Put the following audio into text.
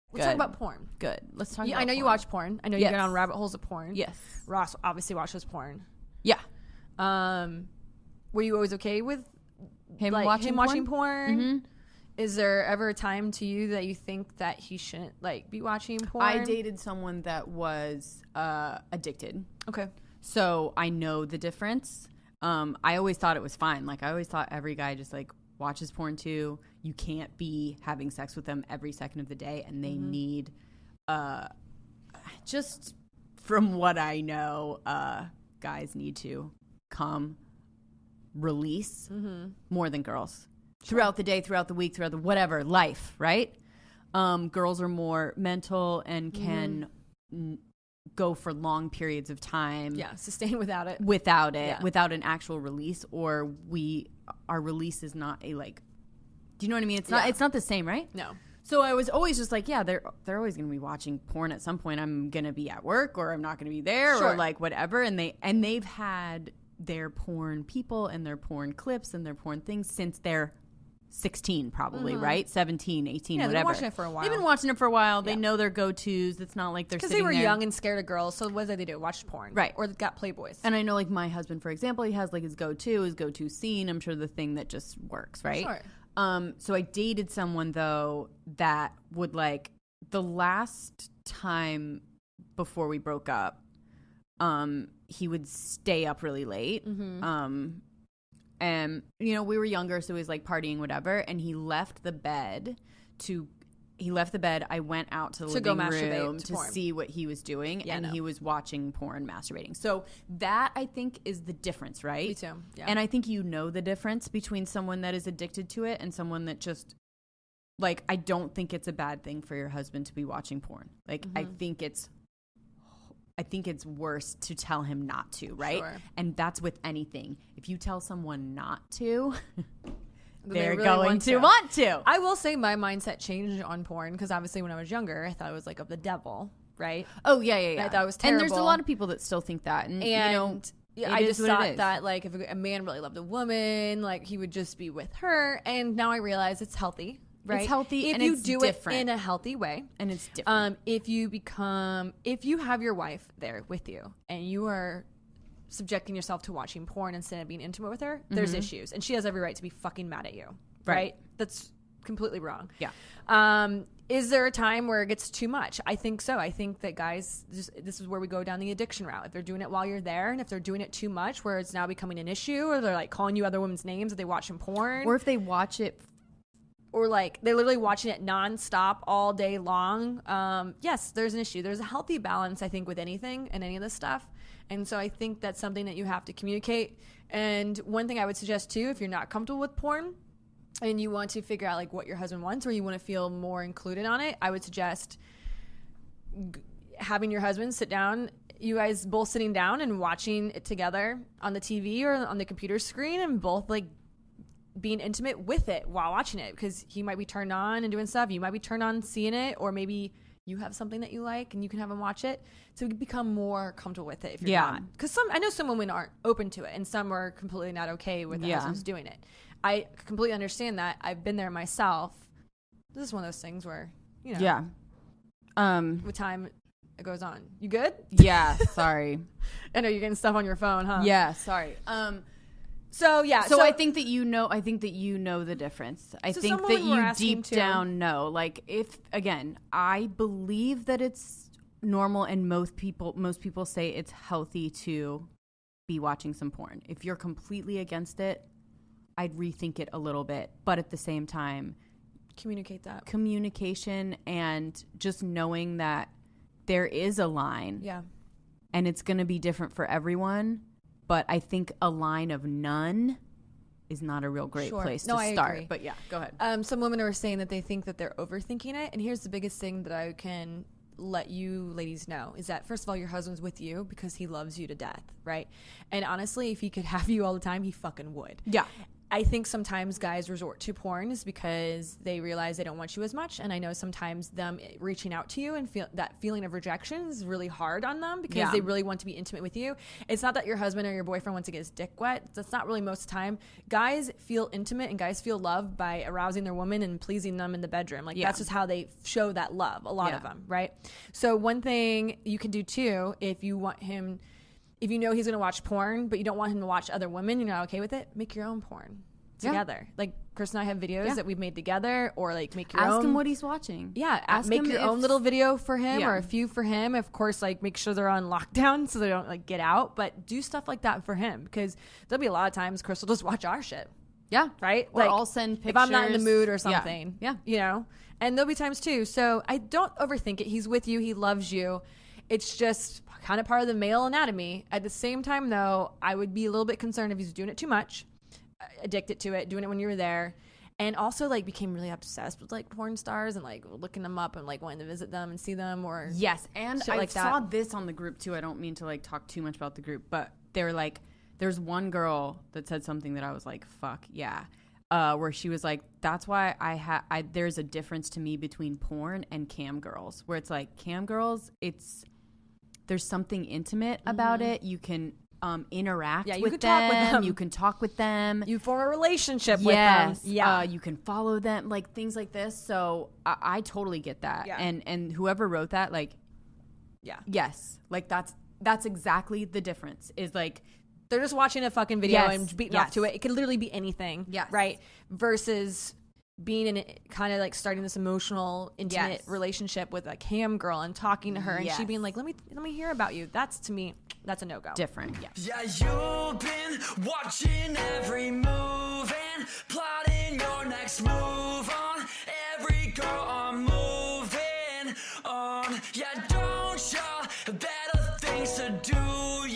Let's talk about porn. Good. Let's talk about I know porn. you watch porn. I know you get on rabbit holes of porn. Yes. Ross obviously watches porn. Yeah. Were you always okay with him watching porn? Mm-hmm. Is there ever a time to you that you think that he shouldn't be watching porn? I dated someone that was addicted. Okay. So I know the difference. I always thought it was fine. I always thought every guy just watches porn too. You can't be having sex with them every second of the day, and they need just from what I know, guys need to come release more than girls throughout the day, throughout the week, throughout the whatever life, right? Girls are more mental and can go for long periods of time. Yeah, sustain without it. Without an actual release, or our release is not a do you know what I mean? It's not the same, right? No. So I was always just they're always going to be watching porn at some point. I'm going to be at work, or I'm not going to be there, or whatever. And they've had their porn people and their porn clips and their porn things since they're 16 probably, right? 17, 18, whatever. They've been watching it for a while. They've been watching it for a while. They know their go-tos. It's not like they're sitting there. Because they were young and scared of girls, so what did they do? Watch porn. Right. Or got Playboys. And I know my husband, for example, he has his go-to scene. I'm sure the thing that just works, right? Sure. So I dated someone, though, that would the last time before we broke up, he would stay up really late. And, we were younger, so he was partying, whatever. And he left the bed. I went out to the living room to see what he was doing. He was watching porn, masturbating. So that, I think, is the difference, right? Me too. Yeah. And I think the difference between someone that is addicted to it and someone that just, I don't think it's a bad thing for your husband to be watching porn. I think it's worse to tell him not to, right? Sure. And that's with anything. If you tell someone not to, they're really going to want to. I will say my mindset changed on porn because obviously when I was younger, I thought it was of the devil, right? Oh, yeah. I thought it was terrible. And there's a lot of people that still think that. And I just thought that if a man really loved a woman, he would just be with her. And now I realize it's healthy. Right? It's healthy, if and you it's do different. it in a healthy way, and it's different. If you have your wife there with you and you are subjecting yourself to watching porn instead of being intimate with her, there's issues, and she has every right to be fucking mad at you. Right? That's completely wrong. Yeah. Is there a time where it gets too much? I think so. I think that guys, this is where we go down the addiction route. If they're doing it while you're there, and if they're doing it too much, where it's now becoming an issue, or they're calling you other women's names, if they watching porn, or if they watch it. Or they're literally watching it nonstop all day long. Yes, there's an issue. There's a healthy balance, I think, with anything and any of this stuff. And so I think that's something that you have to communicate. And one thing I would suggest too, if you're not comfortable with porn and you want to figure out what your husband wants, or you want to feel more included on it, I would suggest having your husband sit down, you guys both sitting down and watching it together on the TV or on the computer screen, and both being intimate with it while watching it, because he might be turned on and doing stuff. You might be turned on seeing it, or maybe you have something that you like and you can have him watch it. So you become more comfortable with it if you're not. Because I know some women aren't open to it, and some are completely not okay with the husbands doing it. I completely understand that. I've been there myself. This is one of those things where, with time it goes on. You good? Yeah, sorry. I know you're getting stuff on your phone, huh? Yeah, sorry. So I think that you know the difference. I think that you deep down know. If again, I believe that it's normal, and most people say it's healthy to be watching some porn. If you're completely against it, I'd rethink it a little bit. But at the same time, communication, and just knowing that there is a line. Yeah. And it's going to be different for everyone. But I think a line of none is not a real great place to start. Agree. But yeah, go ahead. Some women are saying that they think that they're overthinking it. And here's the biggest thing that I can let you ladies know is that, first of all, your husband's with you because he loves you to death, right? And honestly, if he could have you all the time, he fucking would. Yeah. I think sometimes guys resort to porn is because they realize they don't want you as much. And I know sometimes them reaching out to you and that feeling of rejection is really hard on them because they really want to be intimate with you. It's not that your husband or your boyfriend wants to get his dick wet. That's not really most of the time. Guys feel intimate and guys feel loved by arousing their woman and pleasing them in the bedroom. Like that's just how they show that love, a lot of them, right? So one thing you can do too, if you want him... If you know he's going to watch porn, but you don't want him to watch other women, you're not okay with it, make your own porn together. Like, Chris and I have videos that we've made together, or like make your own. Ask him what he's watching. Yeah, make your own little video for him or a few for him. Of course, like make sure they're on lockdown so they don't like get out, but do stuff like that for him because there'll be a lot of times Chris will just watch our shit. Yeah. Right? Or like, I'll send pictures. If I'm not in the mood or something. Yeah. You know? And there'll be times too. So I don't overthink it. He's with you. He loves you. It's just kind of part of the male anatomy. At the same time, though, I would be a little bit concerned if he's doing it too much, addicted to it, doing it when you were there, and also like became really obsessed with like porn stars and like looking them up and like wanting to visit them and see them or and I like saw this on the group too. I don't mean to like talk too much about the group, but they're like, there's one girl that said something that I was like, fuck yeah. Where she was like, that's why there's a difference to me between porn and cam girls, where it's like cam girls, there's something intimate about it. You can interact with them. You can talk with them. You form a relationship with them. Yeah. You can follow them, like things like this. So I totally get that. Yeah. And whoever wrote that, like, yes, like that's exactly the difference. Is like they're just watching a fucking video and beating off to it. It could literally be anything. Yes. Right. Versus being in kind of like starting this emotional, intimate relationship with a cam girl and talking to her and she being like, let me hear about you. That's, to me, that's a no-go. Different. Yeah, you've been watching every move and plotting your next move on every girl I'm moving on. Yeah, don't you better things to do.